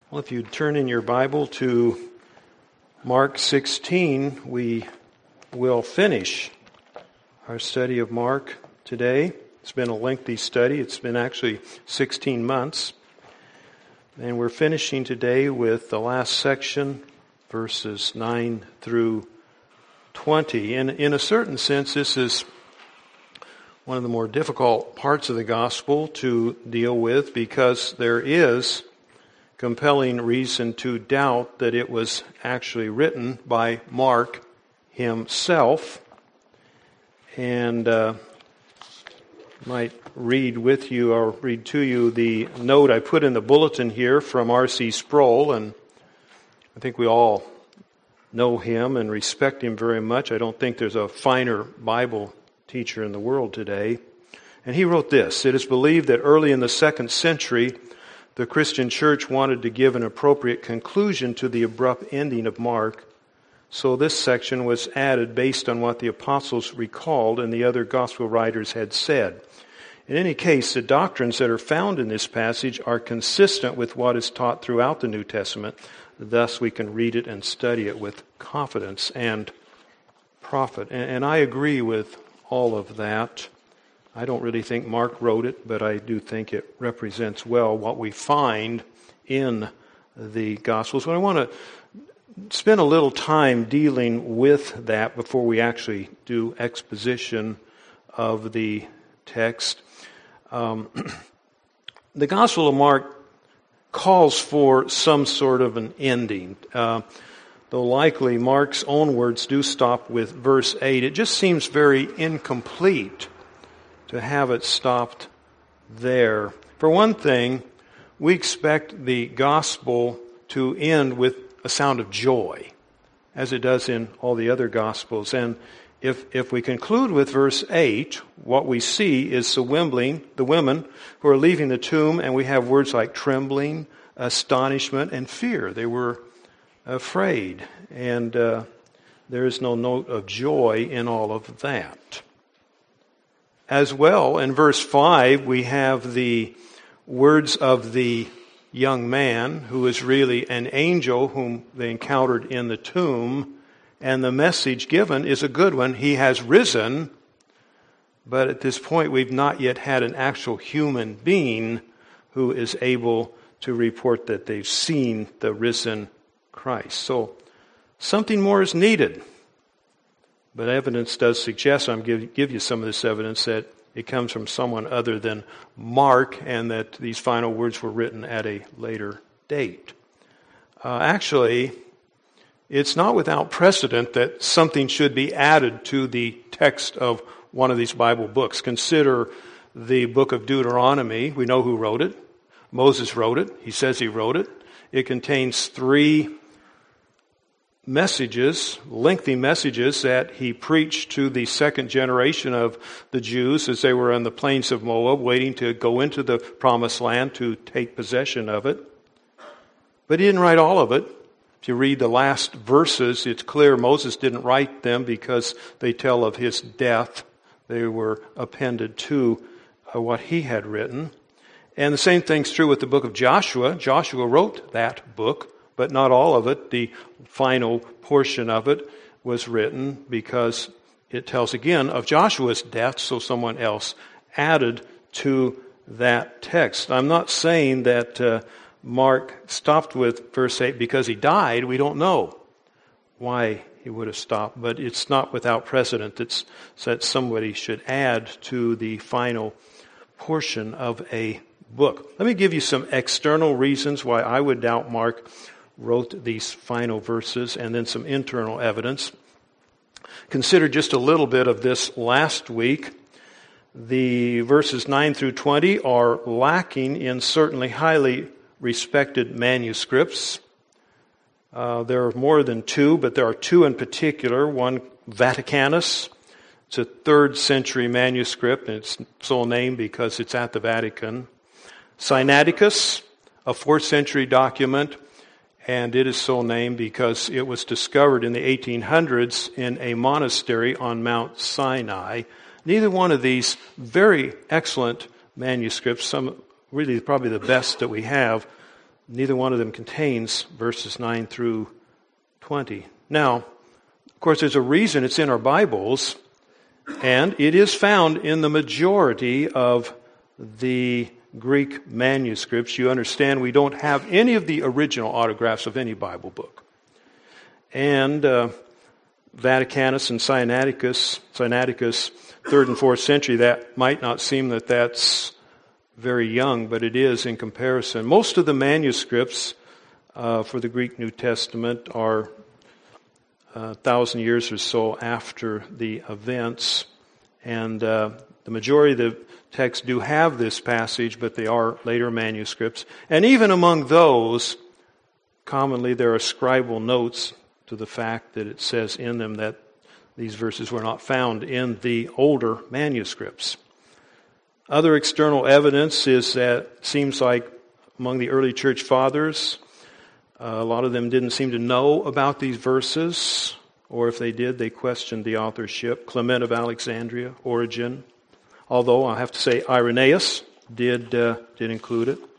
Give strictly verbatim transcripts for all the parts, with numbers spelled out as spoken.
Well, if you'd turn in your Bible to Mark sixteen, we will finish our study of Mark today. It's been a lengthy study. It's been actually sixteen months. And we're finishing today with the last section, verses nine through twenty. And in a certain sense, this is one of the more difficult parts of the gospel to deal with because there is compelling reason to doubt that it was actually written by Mark himself. And uh, I might read with you or read to you the note I put in the bulletin here from R C Sproul, and I think we all know him and respect him very much. I don't think there's a finer Bible teacher in the world today. And he wrote this: "It is believed that early in the second century, the Christian church wanted to give an appropriate conclusion to the abrupt ending of Mark, so this section was added based on what the apostles recalled and the other gospel writers had said. In any case, the doctrines that are found in this passage are consistent with what is taught throughout the New Testament. Thus, we can read it and study it with confidence and profit." And, and I agree with all of that. I don't really think Mark wrote it, but I do think it represents well what we find in the Gospels. But I want to spend a little time dealing with that before we actually do exposition of the text. Um, the Gospel of Mark calls for some sort of an ending. Uh, though likely Mark's own words do stop with verse eight. It just seems very incomplete to have it stopped there. For one thing, we expect the gospel to end with a sound of joy, as it does in all the other gospels. And if if we conclude with verse eight, what we see is the women, the women who are leaving the tomb, and we have words like trembling, astonishment, and fear. They were afraid, and uh, there is no note of joy in all of that. As well, in verse five, we have the words of the young man who is really an angel whom they encountered in the tomb, and the message given is a good one. He has risen, but at this point we've not yet had an actual human being who is able to report that they've seen the risen Christ. So something more is needed. But evidence does suggest, I'm going to give you some of this evidence, that it comes from someone other than Mark, and that these final words were written at a later date. Uh, actually, it's not without precedent that something should be added to the text of one of these Bible books. Consider the book of Deuteronomy. We know who wrote it. Moses wrote it. He says he wrote it. It contains three messages, lengthy messages that he preached to the second generation of the Jews as they were on the plains of Moab, waiting to go into the promised land to take possession of it. But he didn't write all of it. If you read the last verses, it's clear Moses didn't write them because they tell of his death. They were appended to uh, what he had written. And the same thing's true with the book of Joshua. Joshua wrote that book, but not all of it. The final portion of it was written because it tells again of Joshua's death, so someone else added to that text. I'm not saying that uh, Mark stopped with verse eight because he died. We don't know why he would have stopped, but it's not without precedent that, that somebody should add to the final portion of a book. Let me give you some external reasons why I would doubt Mark wrote these final verses, and then some internal evidence. Consider just a little bit of this last week. The verses nine through twenty are lacking in certainly highly respected manuscripts. Uh, there are more than two, but there are two in particular. One, Vaticanus. It's a third century manuscript, and it's so named because it's at the Vatican. Sinaiticus, a fourth century document, and it is so named because it was discovered in the eighteen hundreds in a monastery on Mount Sinai. Neither one of these very excellent manuscripts, some really probably the best that we have, neither one of them contains verses nine through twenty. Now, of course, there's a reason it's in our Bibles, and it is found in the majority of the Greek manuscripts. You understand we don't have any of the original autographs of any Bible book. And uh, Vaticanus and Sinaiticus, Sinaiticus, third and fourth century, that might not seem that that's very young, but it is in comparison. Most of the manuscripts uh, for the Greek New Testament are a thousand years or so after the events, and uh, the majority of the texts do have this passage, but they are later manuscripts. And even among those, commonly there are scribal notes to the fact that it says in them that these verses were not found in the older manuscripts. Other external evidence is that it seems like among the early church fathers, uh, a lot of them didn't seem to know about these verses, or if they did, they questioned the authorship. Clement of Alexandria, Origen, although I have to say Irenaeus did uh, did include it.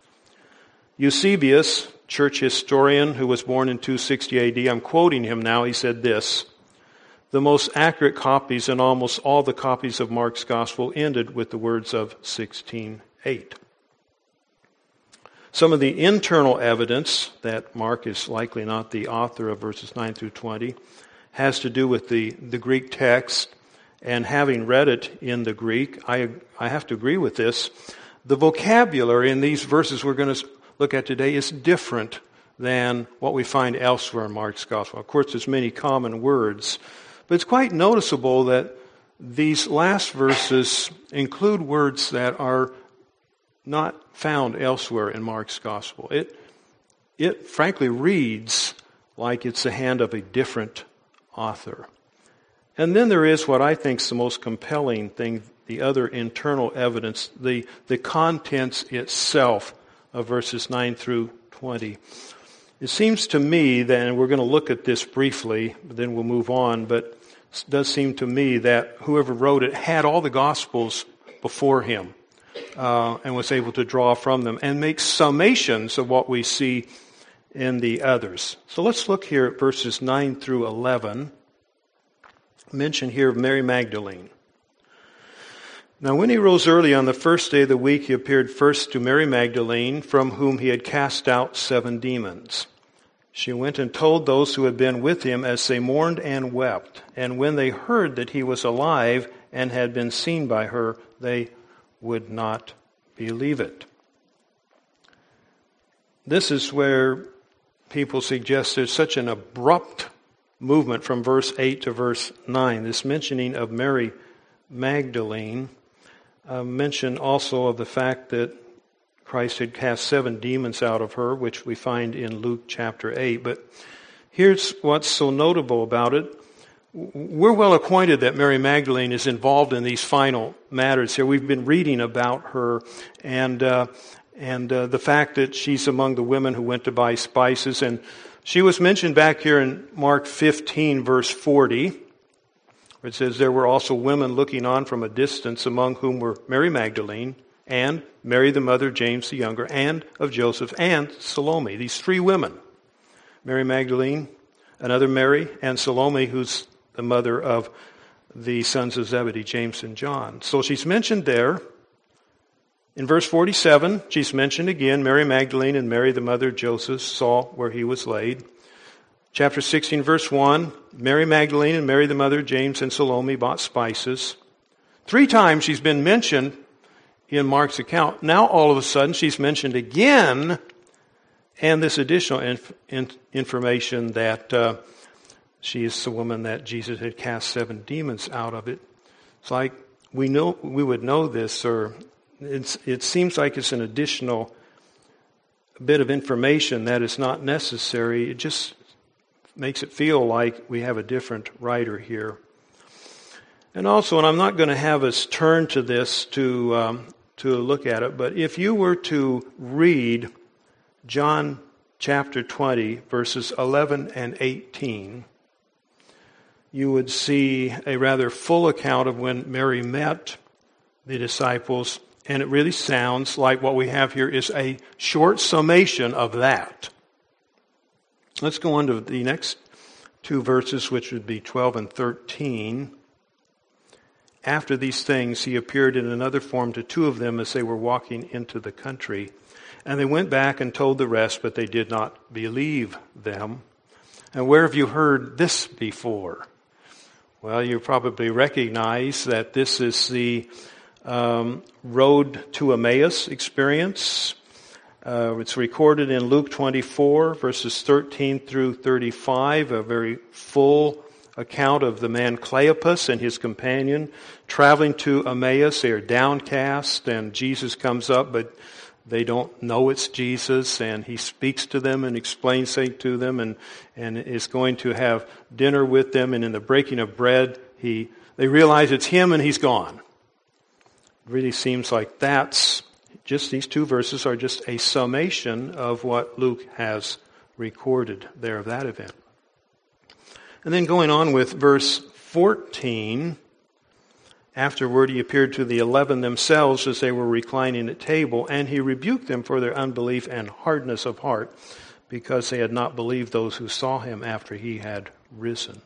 Eusebius, church historian who was born in two sixty A D, I'm quoting him now, he said this: "The most accurate copies in almost all the copies of Mark's Gospel ended with the words of sixteen eight. Some of the internal evidence that Mark is likely not the author of verses nine through twenty has to do with the, the Greek text, and having read it in the Greek, I, I have to agree with this. The vocabulary in these verses we're going to look at today is different than what we find elsewhere in Mark's Gospel. Of course, there's many common words, but it's quite noticeable that these last verses include words that are not found elsewhere in Mark's Gospel. It, it frankly reads like it's the hand of a different author. And then there is what I think is the most compelling thing, the other internal evidence, the, the contents itself of verses nine through twenty. It seems to me that, and we're going to look at this briefly, but then we'll move on, but it does seem to me that whoever wrote it had all the Gospels before him uh, and was able to draw from them and make summations of what we see in the others. So let's look here at verses nine through eleven. Mention here of Mary Magdalene. "Now when he rose early on the first day of the week, he appeared first to Mary Magdalene, from whom he had cast out seven demons. She went and told those who had been with him as they mourned and wept. And when they heard that he was alive and had been seen by her, they would not believe it." This is where people suggest there's such an abrupt movement from verse eight to verse nine. This mentioning of Mary Magdalene, uh, mention also of the fact that Christ had cast seven demons out of her, which we find in Luke chapter eight. But here's what's so notable about it. We're well acquainted that Mary Magdalene is involved in these final matters here. We've been reading about her, and uh, and uh, the fact that she's among the women who went to buy spices. And she was mentioned back here in Mark fifteen, verse forty, where it says, "There were also women looking on from a distance, among whom were Mary Magdalene, and Mary the mother of James the younger, and of Joseph, and Salome." These three women, Mary Magdalene, another Mary, and Salome, who's the mother of the sons of Zebedee, James and John. So she's mentioned there. In verse forty-seven, she's mentioned again. Mary Magdalene and Mary the mother of Joseph saw where he was laid. Chapter sixteen, verse one, Mary Magdalene and Mary the mother of James and Salome bought spices. Three times she's been mentioned in Mark's account. Now all of a sudden she's mentioned again, and this additional inf- in- information that uh, she is the woman that Jesus had cast seven demons out of it. It's like we know we would know this, or it's, it seems like it's an additional bit of information that is not necessary. It just makes it feel like we have a different writer here. And also, and I'm not going to have us turn to this to um, to look at it, but if you were to read John chapter twenty, verses eleven and eighteen, you would see a rather full account of when Mary met the disciples And it really sounds like what we have here is a short summation of that. Let's go on to the next two verses, which would be twelve and thirteen. After these things, he appeared in another form to two of them as they were walking into the country. And they went back and told the rest, but they did not believe them. And where have you heard this before? Well, you probably recognize that this is the um, road to Emmaus experience. Uh, it's recorded in Luke twenty-four, verses thirteen through thirty-five, a very full account of the man Cleopas and his companion traveling to Emmaus. They are downcast, and Jesus comes up, but they don't know it's Jesus, and he speaks to them and explains things to them, and, and is going to have dinner with them, and in the breaking of bread, he they realize it's him and he's gone. It really seems like that's just these two verses are just a summation of what Luke has recorded there of that event. And then going on with verse fourteen, afterward he appeared to the eleven themselves as they were reclining at table, and he rebuked them for their unbelief and hardness of heart, because they had not believed those who saw him after he had risen.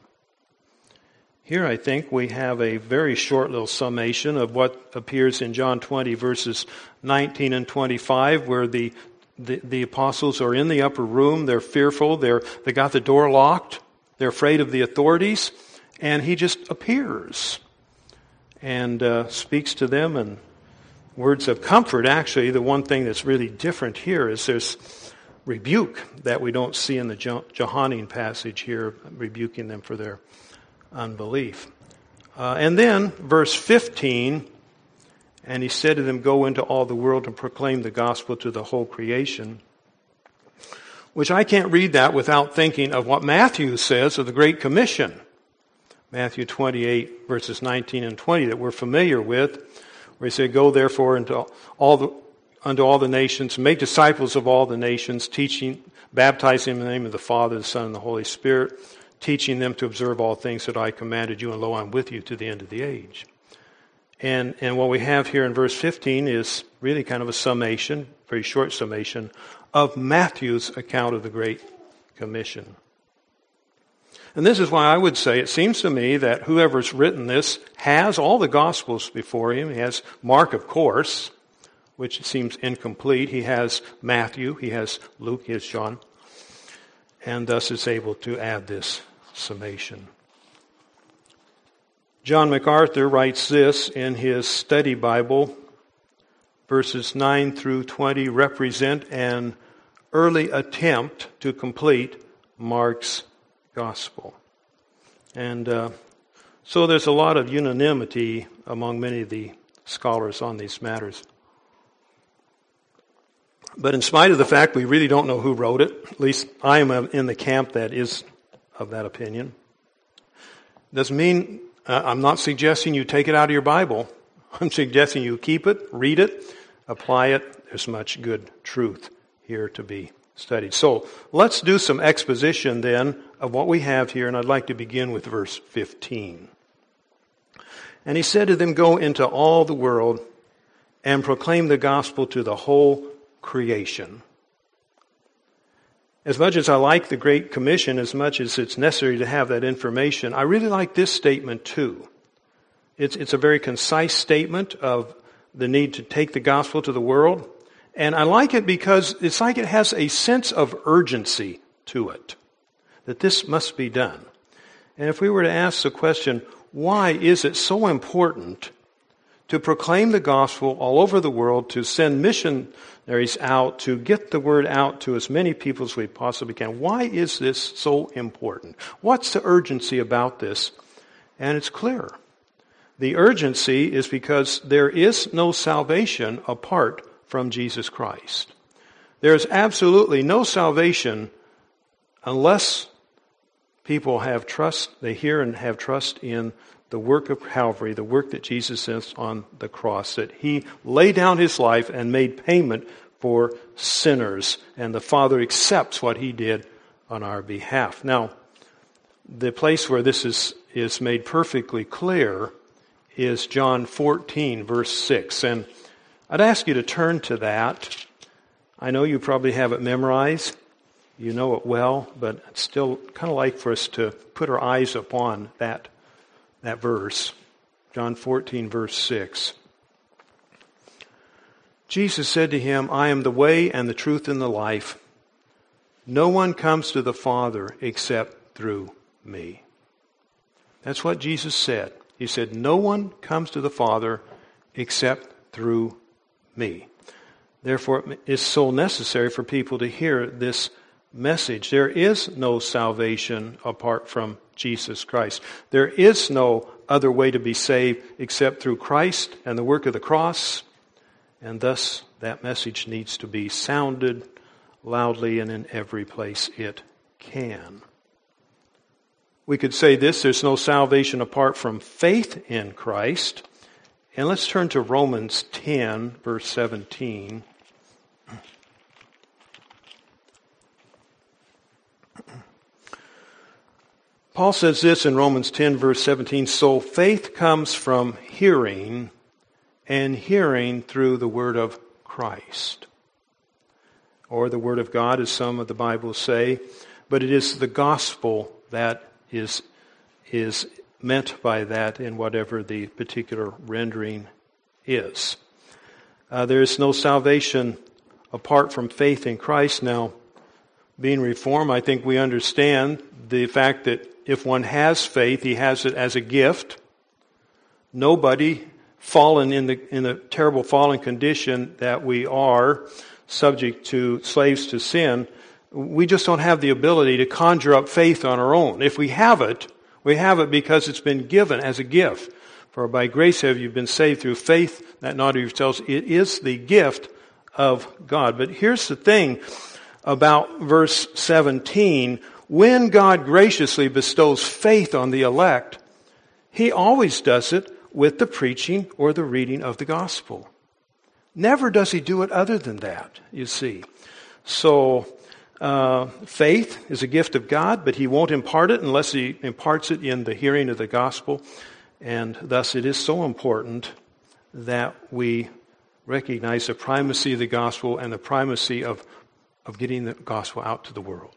Here I think we have a very short little summation of what appears in John twenty, verses nineteen and twenty-five, where the, the, the apostles are in the upper room, they're fearful, they're, they got the door locked, they're afraid of the authorities, and he just appears and uh, speaks to them, and words of comfort. Actually, the one thing that's really different here is there's rebuke that we don't see in the Johannine passage here, rebuking them for their unbelief. Uh, and then, verse fifteen, and he said to them, "Go into all the world and proclaim the gospel to the whole creation," which I can't read that without thinking of what Matthew says of the Great Commission. Matthew twenty-eight, verses nineteen and twenty, that we're familiar with, where he said, "Go therefore into all the unto all the nations, make disciples of all the nations, teaching, baptizing in the name of the Father, the Son, and the Holy Spirit, teaching them to observe all things that I commanded you, and lo, I'm with you to the end of the age." And and what we have here in verse fifteen is really kind of a summation, very short summation, of Matthew's account of the Great Commission. And this is why I would say it seems to me that whoever's written this has all the Gospels before him. He has Mark, of course, which seems incomplete. He has Matthew, he has Luke, he has John, and thus is able to add this summation. John MacArthur writes this in his study Bible. Verses nine through twenty represent an early attempt to complete Mark's gospel. And uh, so there's a lot of unanimity among many of the scholars on these matters. But in spite of the fact we really don't know who wrote it, at least I am in the camp that is of that opinion, doesn't mean, uh, I'm not suggesting you take it out of your Bible. I'm suggesting you keep it, read it, apply it. There's much good truth here to be studied. So let's do some exposition then of what we have here, and I'd like to begin with verse fifteen. And he said to them, "Go into all the world and proclaim the gospel to the whole creation." As much as I like the Great Commission, as much as it's necessary to have that information, I really like this statement too. It's, it's a very concise statement of the need to take the gospel to the world. And I like it because it's like it has a sense of urgency to it, that this must be done. And if we were to ask the question, why is it so important to proclaim the gospel all over the world, to send missionaries out, to get the word out to as many people as we possibly can? Why is this so important? What's the urgency about this? And it's clear. The urgency is because there is no salvation apart from Jesus Christ. There is absolutely no salvation unless people have trust, they hear and have trust in the work of Calvary, the work that Jesus did on the cross, that he laid down his life and made payment for sinners, and the Father accepts what he did on our behalf. Now, the place where this is, is made perfectly clear is John fourteen, verse six. And I'd ask you to turn to that. I know you probably have it memorized. You know it well, but it's still kind of like for us to put our eyes upon that, that verse. John fourteen, verse six. Jesus said to him, I am the way and the truth and the life. No one comes to the Father except through me. That's what Jesus said. He said, no one comes to the Father except through me. Therefore, it is so necessary for people to hear this message. There is no salvation apart from Jesus Christ. There is no other way to be saved except through Christ and the work of the cross. And thus, that message needs to be sounded loudly and in every place it can. We could say this, there's no salvation apart from faith in Christ. And let's turn to Romans ten, verse seventeen. Paul says this in Romans ten, verse seventeen, so faith comes from hearing, and hearing through the word of Christ. Or the word of God, as some of the Bibles say, but it is the gospel that is, is meant by that in whatever the particular rendering is. Uh, there is no salvation apart from faith in Christ. Now, being Reformed, I think we understand the fact that if one has faith, he has it as a gift. Nobody fallen in the in the terrible fallen condition that we are, subject to slaves to sin, we just don't have the ability to conjure up faith on our own. If we have it, we have it because it's been given as a gift. For by grace have you been saved through faith, that not of yourselves. It is the gift of God. But here's the thing about verse seventeen. When God graciously bestows faith on the elect, He always does it with the preaching or the reading of the gospel. Never does He do it other than that, you see. So, uh, faith is a gift of God, but He won't impart it unless He imparts it in the hearing of the gospel. And thus it is so important that we recognize the primacy of the gospel and the primacy of, of getting the gospel out to the world.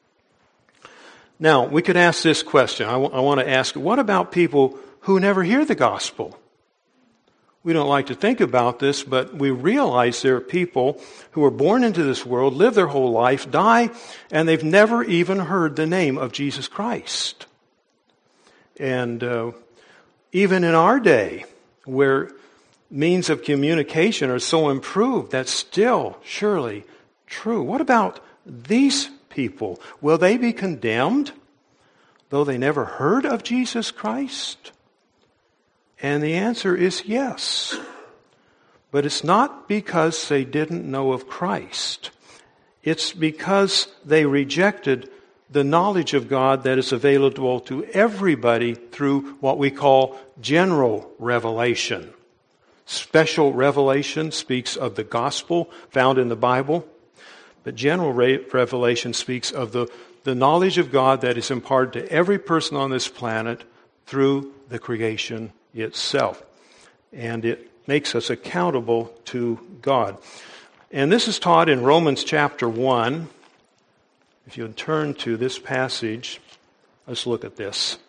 Now, we could ask this question. I, w- I want to ask, what about people who never hear the gospel? We don't like to think about this, but we realize there are people who are born into this world, live their whole life, die, and they've never even heard the name of Jesus Christ. And uh, even in our day, where means of communication are so improved, that's still surely true. What about these people? Will they be condemned, though they never heard of Jesus Christ? And the answer is yes. But it's not because they didn't know of Christ. It's because they rejected the knowledge of God that is available to everybody through what we call general revelation. Special revelation speaks of the gospel found in the Bible, but general revelation speaks of the, the knowledge of God that is imparted to every person on this planet through the creation itself. And it makes us accountable to God. And this is taught in Romans chapter one. If you turn to this passage, let's look at this.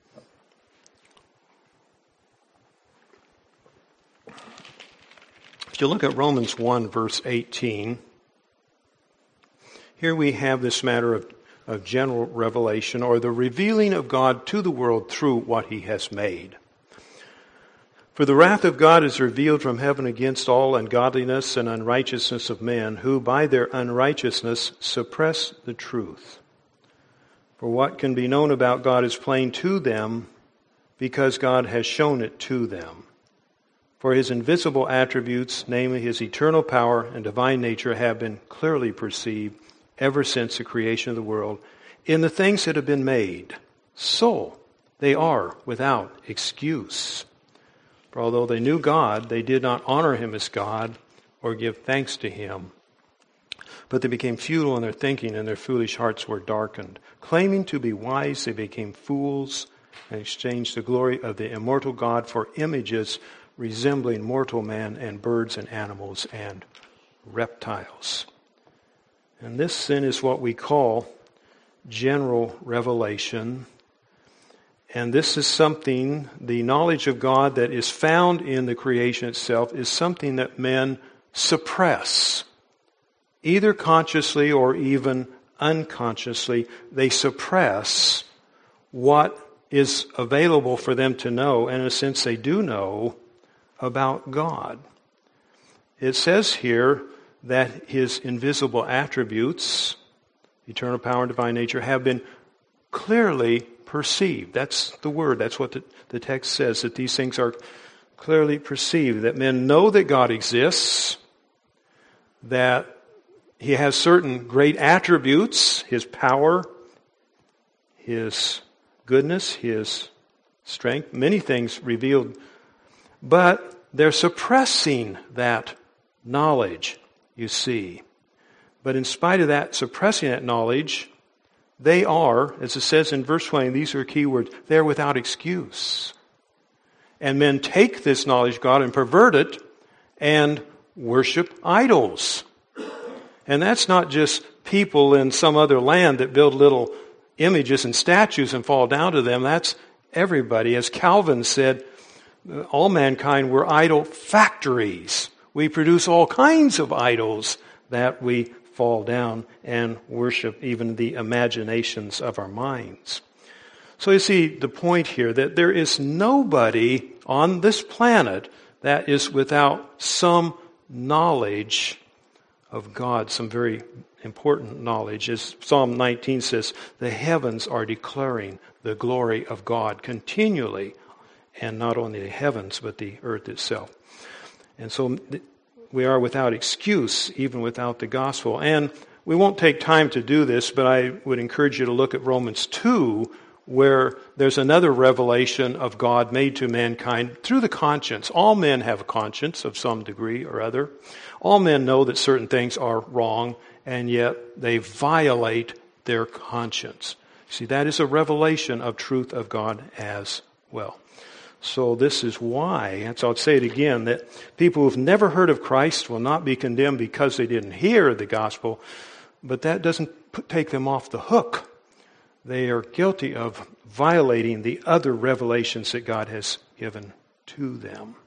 If you look at Romans one, verse eighteen, here we have this matter of, of general revelation, or the revealing of God to the world through what He has made. For the wrath of God is revealed from heaven against all ungodliness and unrighteousness of men, who by their unrighteousness suppress the truth. For what can be known about God is plain to them, because God has shown it to them. For His invisible attributes, namely His eternal power and divine nature, have been clearly perceived ever since the creation of the world in the things that have been made. So they are without excuse. For although they knew God, they did not honor Him as God or give thanks to Him. But they became futile in their thinking, and their foolish hearts were darkened. Claiming to be wise, they became fools and exchanged the glory of the immortal God for images resembling mortal man and birds and animals and reptiles. And this sin is what we call general revelation. And this is something, the knowledge of God that is found in the creation itself is something that men suppress. Either consciously or even unconsciously, they suppress what is available for them to know, and in a sense they do know about God. It says here that His invisible attributes, eternal power and divine nature, have been clearly perceived. That's the word. That's what the, the text says, that these things are clearly perceived, that men know that God exists, that He has certain great attributes, His power, His goodness, His strength, many things revealed, but they're suppressing that knowledge, you see. But in spite of that, suppressing that knowledge, they are, as it says in verse twenty, these are key words, they're without excuse. And men take this knowledge of God and pervert it and worship idols. And that's not just people in some other land that build little images and statues and fall down to them. That's everybody. As Calvin said, all mankind were idol factories. We produce all kinds of idols that we fall down and worship, even the imaginations of our minds. So you see the point here that there is nobody on this planet that is without some knowledge of God, some very important knowledge. As Psalm nineteen says, the heavens are declaring the glory of God continually, and not only the heavens, but the earth itself. And so we are without excuse, even without the gospel. And we won't take time to do this, but I would encourage you to look at Romans two, where there's another revelation of God made to mankind through the conscience. All men have a conscience of some degree or other. All men know that certain things are wrong, and yet they violate their conscience. See, that is a revelation of truth of God as well. So this is why, and so I'll say it again, that people who've never heard of Christ will not be condemned because they didn't hear the gospel, but that doesn't put, take them off the hook. They are guilty of violating the other revelations that God has given to them.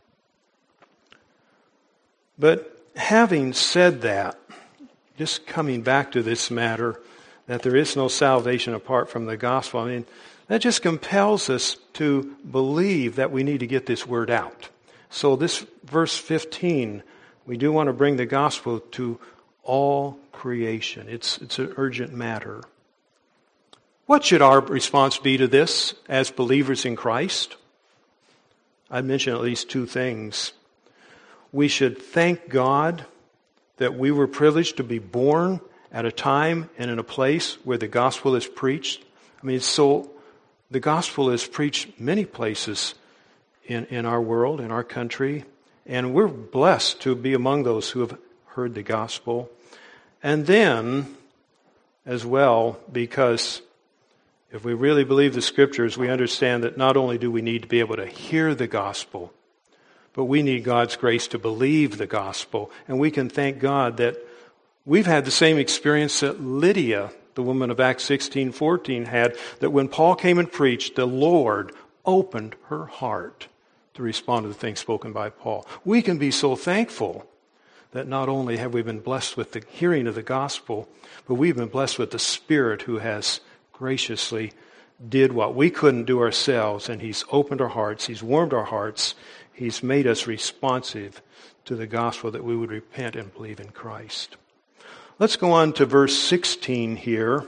But having said that, just coming back to this matter, that there is no salvation apart from the gospel, I mean, that just compels us to believe that we need to get this word out. So this verse fifteen, we do want to bring the gospel to all creation. It's, it's an urgent matter. What should our response be to this as believers in Christ? I mentioned at least two things. We should thank God that we were privileged to be born at a time and in a place where the gospel is preached. I mean, it's so, the gospel is preached many places in, in our world, in our country, and we're blessed to be among those who have heard the gospel. And then, as well, because if we really believe the Scriptures, we understand that not only do we need to be able to hear the gospel, but we need God's grace to believe the gospel. And we can thank God that we've had the same experience that Lydia, the woman of Acts sixteen fourteen, had, that when Paul came and preached, the Lord opened her heart to respond to the things spoken by Paul. We can be so thankful that not only have we been blessed with the hearing of the gospel, but we've been blessed with the Spirit who has graciously did what we couldn't do ourselves, and He's opened our hearts, He's warmed our hearts, He's made us responsive to the gospel that we would repent and believe in Christ. Let's go on to verse sixteen here.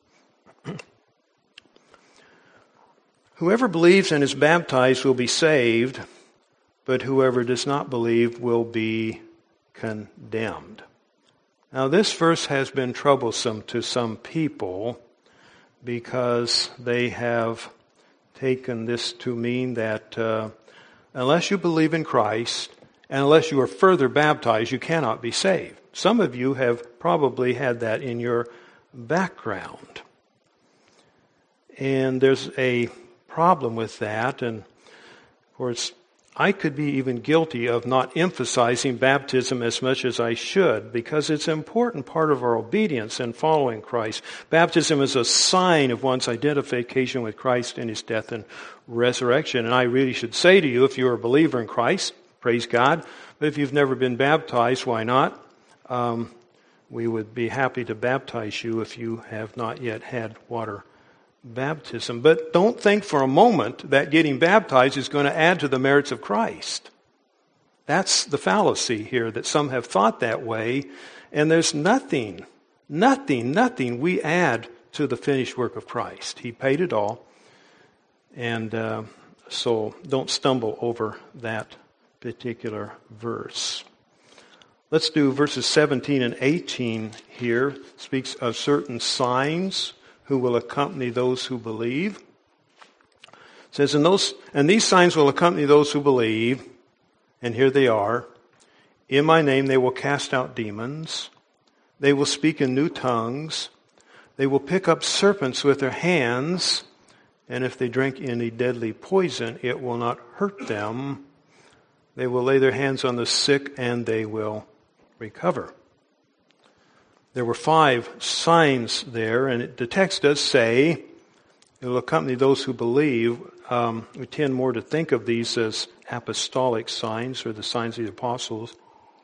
Whoever believes and is baptized will be saved, but whoever does not believe will be condemned. Now this verse has been troublesome to some people because they have taken this to mean that uh, unless you believe in Christ and unless you are further baptized, you cannot be saved. Some of you have probably had that in your background. And there's a problem with that. And of course, I could be even guilty of not emphasizing baptism as much as I should, because it's an important part of our obedience and following Christ. Baptism is a sign of one's identification with Christ in his death and resurrection. And I really should say to you, if you're a believer in Christ, praise God. But if you've never been baptized, why not? Um, we would be happy to baptize you if you have not yet had water baptism. But don't think for a moment that getting baptized is going to add to the merits of Christ. That's the fallacy here, that some have thought that way. And there's nothing, nothing, nothing we add to the finished work of Christ. He paid it all. And uh, so don't stumble over that particular verse. Let's do verses seventeen and eighteen here. Speaks of certain signs who will accompany those who believe. It says, and those and these signs will accompany those who believe, and here they are. In my name they will cast out demons. They will speak in new tongues. They will pick up serpents with their hands, and if they drink any deadly poison, it will not hurt them. They will lay their hands on the sick, and they will recover. There were five signs there, and it, the text does say it will accompany those who believe. Um, we tend more to think of these as apostolic signs, or the signs of the apostles.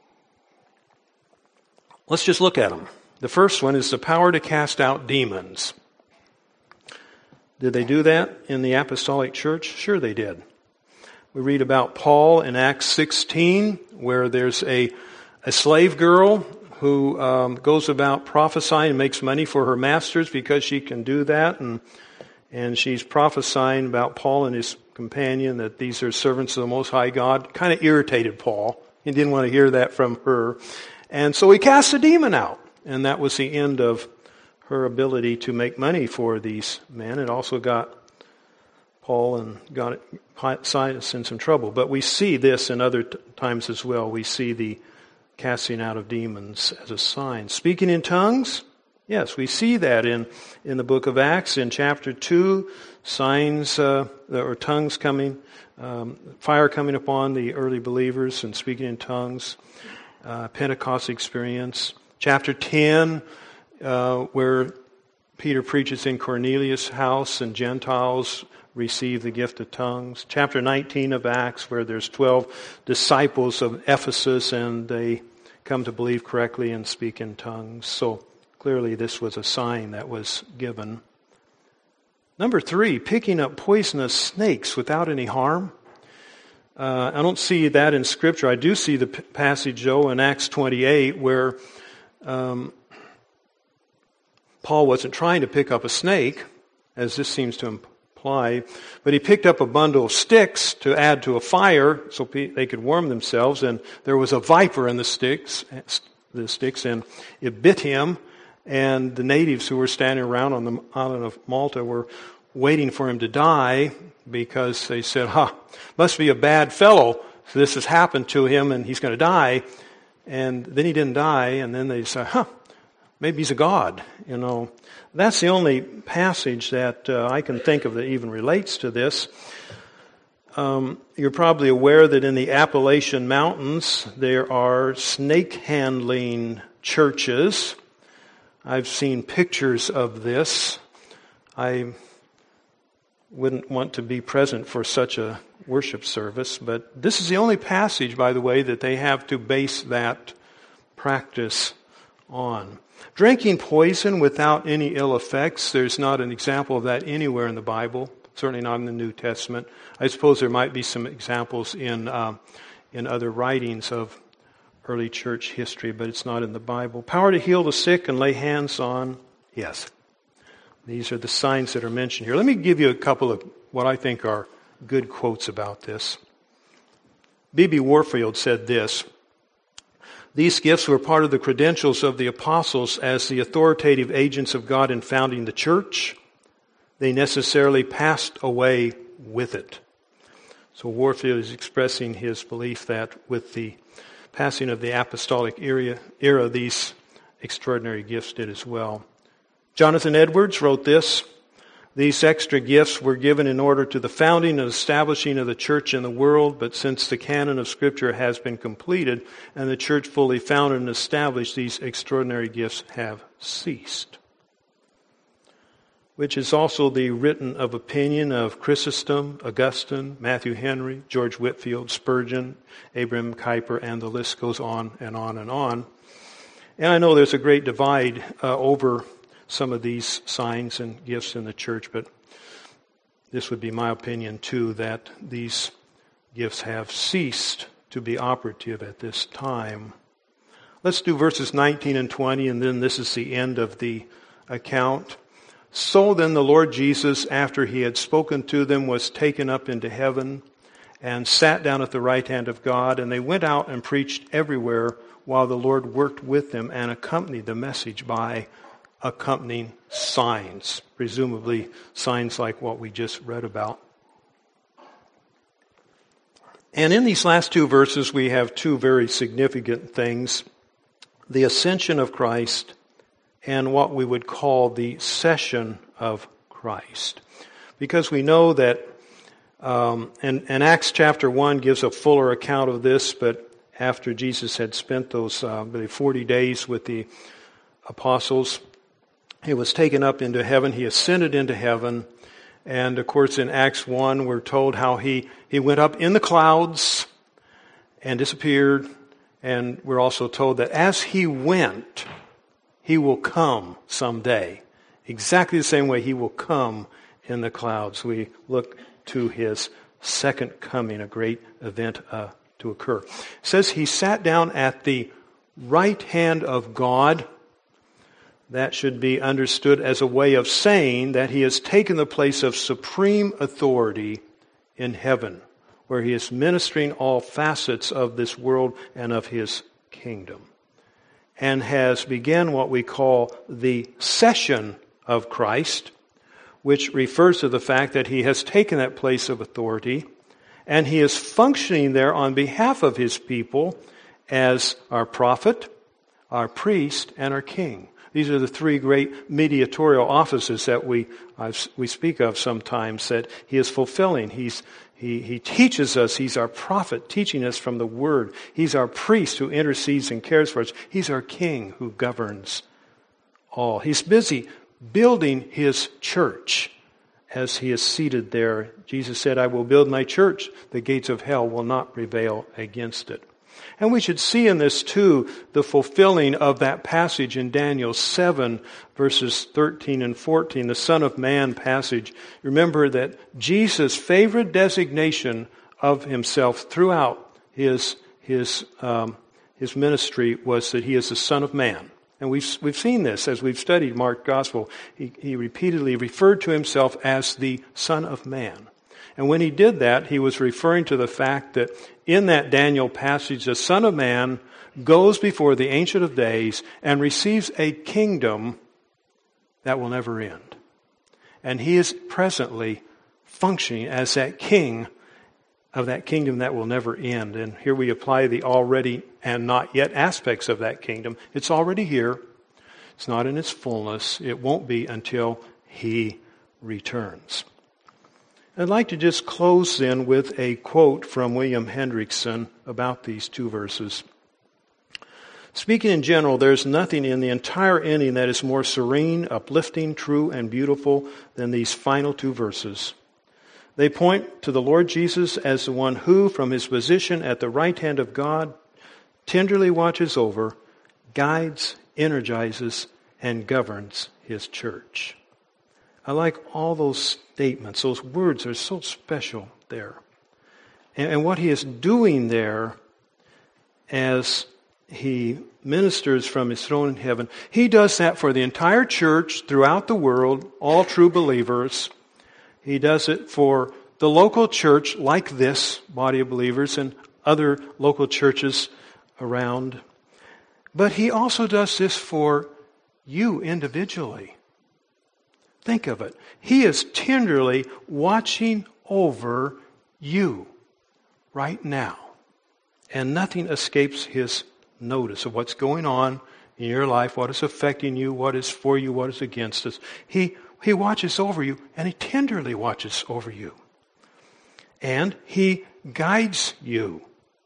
Let's just look at them. The first one is the power to cast out demons. Did they do that in the apostolic church? Sure they did. We read about Paul in Acts sixteen, where there's a, a slave girl who um, goes about prophesying and makes money for her masters because she can do that. And and she's prophesying about Paul and his companion, that these are servants of the Most High God. Kind of irritated Paul. He didn't want to hear that from her. And so he cast a demon out. And that was the end of her ability to make money for these men. It also got Paul and got Silas in some trouble. But we see this in other t- times as well. We see the casting out of demons as a sign. Speaking in tongues, yes, we see that in, in the book of Acts in chapter two, signs uh, or tongues coming, um, fire coming upon the early believers and speaking in tongues, uh, Pentecost experience. Chapter ten, uh, where Peter preaches in Cornelius' house and Gentiles receive the gift of tongues. Chapter nineteen of Acts, where there's twelve disciples of Ephesus and they come to believe correctly and speak in tongues. So clearly this was a sign that was given. Number three, picking up poisonous snakes without any harm. Uh, I don't see that in Scripture. I do see the p- passage, though, in Acts twenty-eight, where um, Paul wasn't trying to pick up a snake, as this seems to imply, but he picked up a bundle of sticks to add to a fire so they could warm themselves, and there was a viper in the sticks, the sticks, and it bit him, and the natives who were standing around on the island of Malta were waiting for him to die because they said, "Ha, must be a bad fellow. So this has happened to him, and he's going to die." And then he didn't die, and then they said, "Huh, maybe he's a god." You know, that's the only passage that uh, I can think of that even relates to this. Um, you're probably aware that in the Appalachian Mountains there are snake handling churches. I've seen pictures of this. I wouldn't want to be present for such a worship service, but this is the only passage, by the way, that they have to base that practice on. Drinking poison without any ill effects, there's not an example of that anywhere in the Bible, certainly not in the New Testament. I suppose there might be some examples in uh, in other writings of early church history, but it's not in the Bible. Power to heal the sick and lay hands on, yes. These are the signs that are mentioned here. Let me give you a couple of what I think are good quotes about this. B B Warfield said this: "These gifts were part of the credentials of the apostles as the authoritative agents of God in founding the church. They necessarily passed away with it." So Warfield is expressing his belief that with the passing of the apostolic era, era these extraordinary gifts did as well. Jonathan Edwards wrote this: These extra gifts were given in order to the founding and establishing of the church in the world, but since the canon of Scripture has been completed and the church fully founded and established, these extraordinary gifts have ceased. Which is also the written of opinion of Chrysostom, Augustine, Matthew Henry, George Whitefield, Spurgeon, Abraham Kuyper, and the list goes on and on and on. And I know there's a great divide uh, over some of these signs and gifts in the church, but this would be my opinion too, that these gifts have ceased to be operative at this time. Let's do verses nineteen and twenty, and then this is the end of the account. So then the Lord Jesus, after he had spoken to them, was taken up into heaven and sat down at the right hand of God, and they went out and preached everywhere while the Lord worked with them and accompanied the message by accompanying signs, presumably signs like what we just read about. And in these last two verses, we have two very significant things: the ascension of Christ and what we would call the session of Christ. Because we know that, um, and, and Acts chapter one gives a fuller account of this, but after Jesus had spent those uh, forty days with the apostles, he was taken up into heaven. He ascended into heaven. And of course in Acts one we're told how he, he went up in the clouds and disappeared. And we're also told that as he went, he will come someday. Exactly the same way he will come in the clouds. We look to his second coming, a great event uh, to occur. It says he sat down at the right hand of God. That should be understood as a way of saying that he has taken the place of supreme authority in heaven, where he is ministering all facets of this world and of his kingdom, and has begun what we call the session of Christ, which refers to the fact that he has taken that place of authority, and he is functioning there on behalf of his people as our prophet, our priest, and our king. These are the three great mediatorial offices that we uh, we speak of sometimes that he is fulfilling. He's he he teaches us. He's our prophet, teaching us from the Word. He's our priest who intercedes and cares for us. He's our king who governs all. He's busy building his church as he is seated there. Jesus said, "I will build my church. The gates of hell will not prevail against it." And we should see in this too the fulfilling of that passage in Daniel seven, verses thirteen and fourteen, the Son of Man passage. Remember that Jesus' favorite designation of himself throughout his his um, his ministry was that he is the Son of Man. And we've we've seen this as we've studied Mark's Gospel. He, he repeatedly referred to himself as the Son of Man. And when he did that, he was referring to the fact that in that Daniel passage, the Son of Man goes before the Ancient of Days and receives a kingdom that will never end. And he is presently functioning as that king of that kingdom that will never end. And here we apply the already and not yet aspects of that kingdom. It's already here. It's not in its fullness. It won't be until he returns. I'd like to just close then with a quote from William Hendrickson about these two verses. Speaking in general, there's nothing in the entire ending that is more serene, uplifting, true, and beautiful than these final two verses. They point to the Lord Jesus as the one who, from his position at the right hand of God, tenderly watches over, guides, energizes, and governs his church. I like all those statements. Those words are so special there. And, and what he is doing there as he ministers from his throne in heaven, he does that for the entire church throughout the world, all true believers. He does it for the local church like this body of believers and other local churches around. But he also does this for you individually. Think of it. He is tenderly watching over you right now. And nothing escapes his notice of what's going on in your life, what is affecting you, what is for you, what is against us. He He watches over you, and He tenderly watches over you. And He guides you.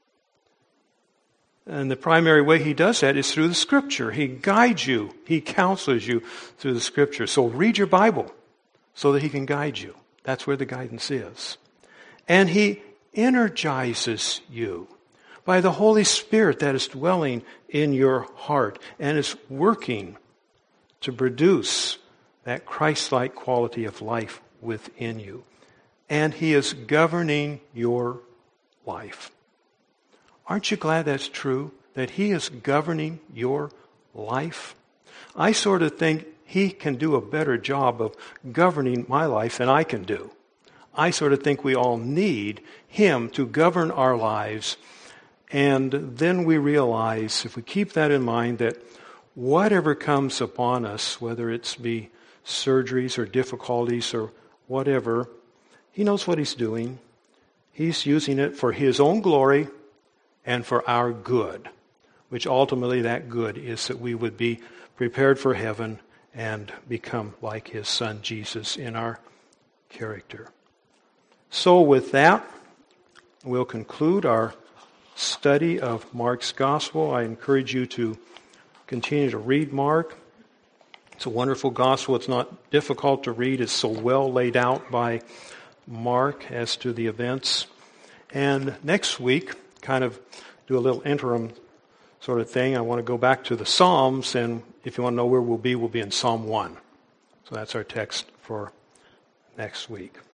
And the primary way He does that is through the Scripture. He guides you. He counsels you through the Scripture. So read your Bible so that He can guide you. That's where the guidance is. And He energizes you by the Holy Spirit that is dwelling in your heart and is working to produce that Christ-like quality of life within you. And He is governing your life. Aren't you glad that's true? That He is governing your life? I sort of think He can do a better job of governing my life than I can do. I sort of think we all need Him to govern our lives. And then we realize, if we keep that in mind, that whatever comes upon us, whether it's be surgeries or difficulties or whatever, He knows what He's doing. He's using it for His own glory and for our good, which ultimately that good is that we would be prepared for heaven and become like His Son Jesus in our character. So with that, we'll conclude our study of Mark's Gospel. I encourage you to continue to read Mark. It's a wonderful gospel. It's not difficult to read. It's so well laid out by Mark as to the events. And next week, kind of do a little interim sort of thing. I want to go back to the Psalms, and if you want to know where we'll be, we'll be in Psalm one. So that's our text for next week.